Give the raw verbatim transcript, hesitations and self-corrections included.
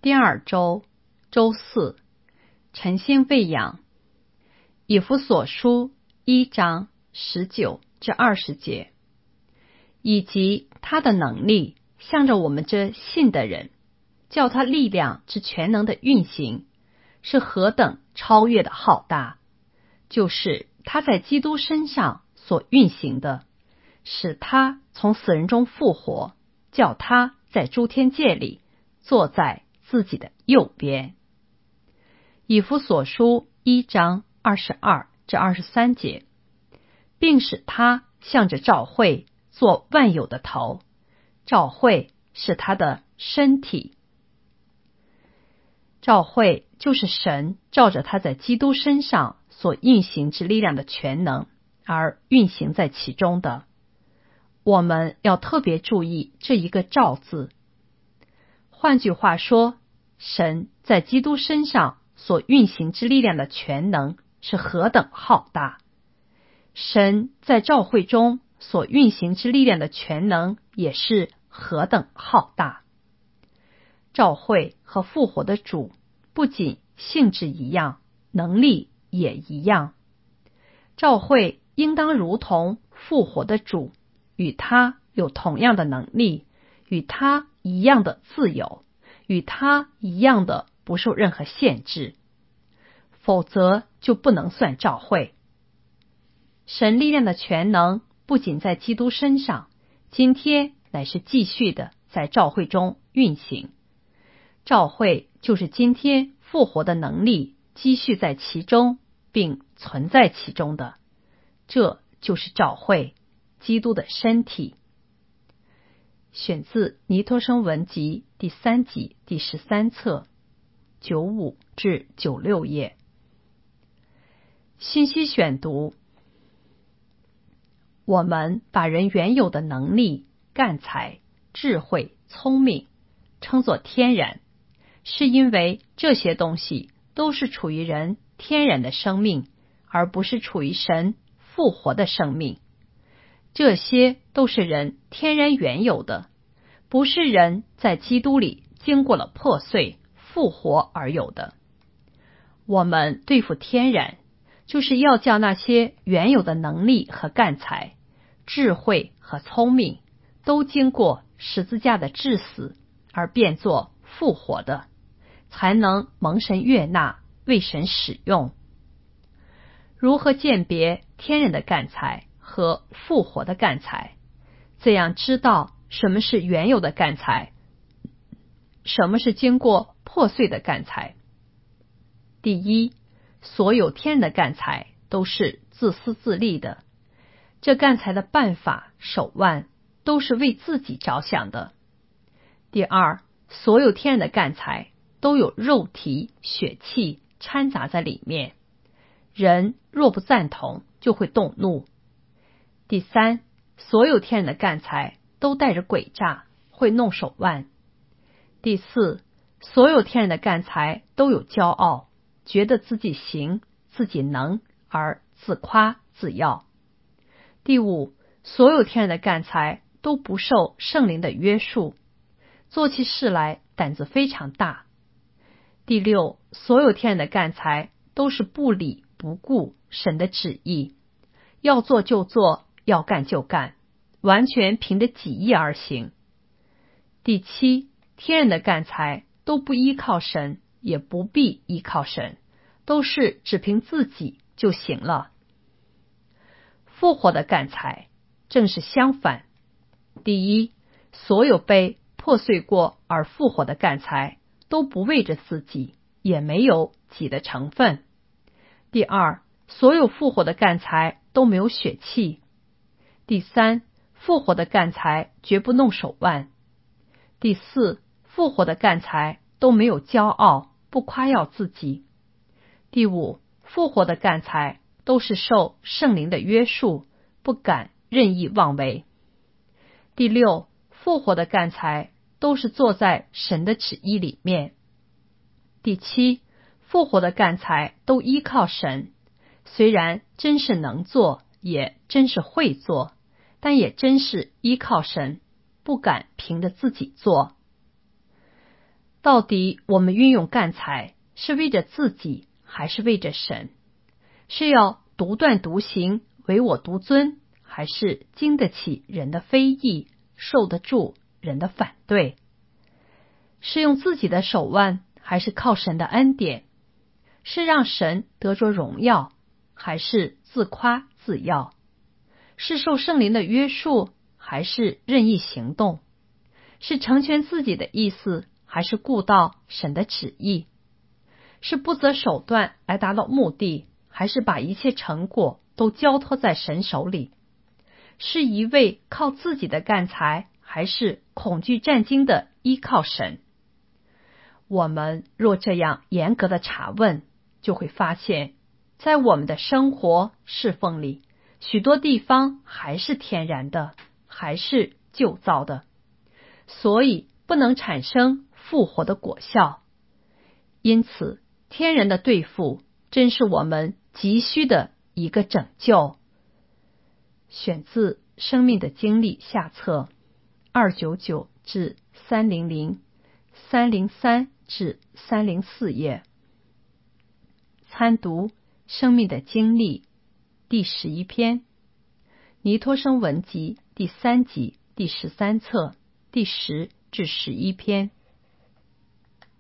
第二周周四，晨星喂养。以弗所书一章十九至二十节，以及他的能力向着我们这信的人，叫他力量之全能的运行是何等超越的浩大，就是他在基督身上所运行的，使他从死人中复活，叫他在诸天界里坐在自己的右边。以弗所书一章二十二至二十三节，并使他向着教会做万有的头，教会是他的身体。教会就是神照着他在基督身上所运行之力量的全能而运行在其中的。我们要特别注意这一个照字。换句话说，神在基督身上所运行之力量的全能是何等浩大，神在教会中所运行之力量的全能也是何等浩大。教会和复活的主不仅性质一样，能力也一样。教会应当如同复活的主，与他有同样的能力，与他一样的自由，与他一样的不受任何限制，否则就不能算教会。神力量的全能不仅在基督身上，今天乃是继续的在教会中运行。教会就是今天复活的能力积蓄在其中，并存在其中的，这就是教会，基督的身体。选自尼托生文集第三集第十三册九五至九六页。信息选读：我们把人原有的能力、干才、智慧、聪明称作天然，是因为这些东西都是处于人天然的生命，而不是处于神复活的生命。这些都是人天然原有的，不是人在基督里经过了破碎复活而有的。我们对付天然，就是要叫那些原有的能力和干才、智慧和聪明都经过十字架的致死而变作复活的，才能蒙神悦纳，为神使用。如何鉴别天然的干才和复活的干才？这样知道什么是原有的干才，什么是经过破碎的干才。第一，所有天然的干才都是自私自利的，这干才的办法手腕都是为自己着想的。第二，所有天然的干才都有肉体血气掺杂在里面，人若不赞同就会动怒。第三，所有天然的干才都带着诡诈，会弄手腕。第四，所有天然的干才都有骄傲，觉得自己行自己能而自夸自耀。第五，所有天然的干才都不受圣灵的约束，做起事来胆子非常大。第六，所有天然的干才都是不理不顾神的旨意，要做就做，要干就干，完全凭着己意而行。第七，天然的干才都不依靠神，也不必依靠神，都是只凭自己就行了。复活的干才正是相反。第一，所有被破碎过而复活的干才都不为着自己，也没有己的成分。第二，所有复活的干才都没有血气。第三，复活的干才绝不弄手腕。第四，复活的干才都没有骄傲，不夸耀自己。第五，复活的干才都是受圣灵的约束，不敢任意妄为。第六，复活的干才都是坐在神的旨意里面。第七，复活的干才都依靠神，虽然真是能做，也真是会做，但也真是依靠神，不敢凭着自己做。 到底我们运用干财是为着自己还是为着神？是要独断独行，唯我独尊，还是经得起人的非议，受得住人的反对？是用自己的手腕，还是靠神的恩典？是让神得着荣耀，还是自夸自耀？是受圣灵的约束，还是任意行动？是成全自己的意思，还是顾到神的旨意？是不择手段来达到目的，还是把一切成果都交托在神手里？是一味靠自己的干财，还是恐惧战惊的依靠神？我们若这样严格的查问，就会发现，在我们的生活侍奉里，许多地方还是天然的，还是旧造的，所以不能产生复活的果效。因此，天然的对付真是我们急需的一个拯救。选自《生命的经历》下册二九九至三零零、三零三至三零四页。参读《生命的经历》第十一篇，尼托生文集第三集第十三册第十至十一篇。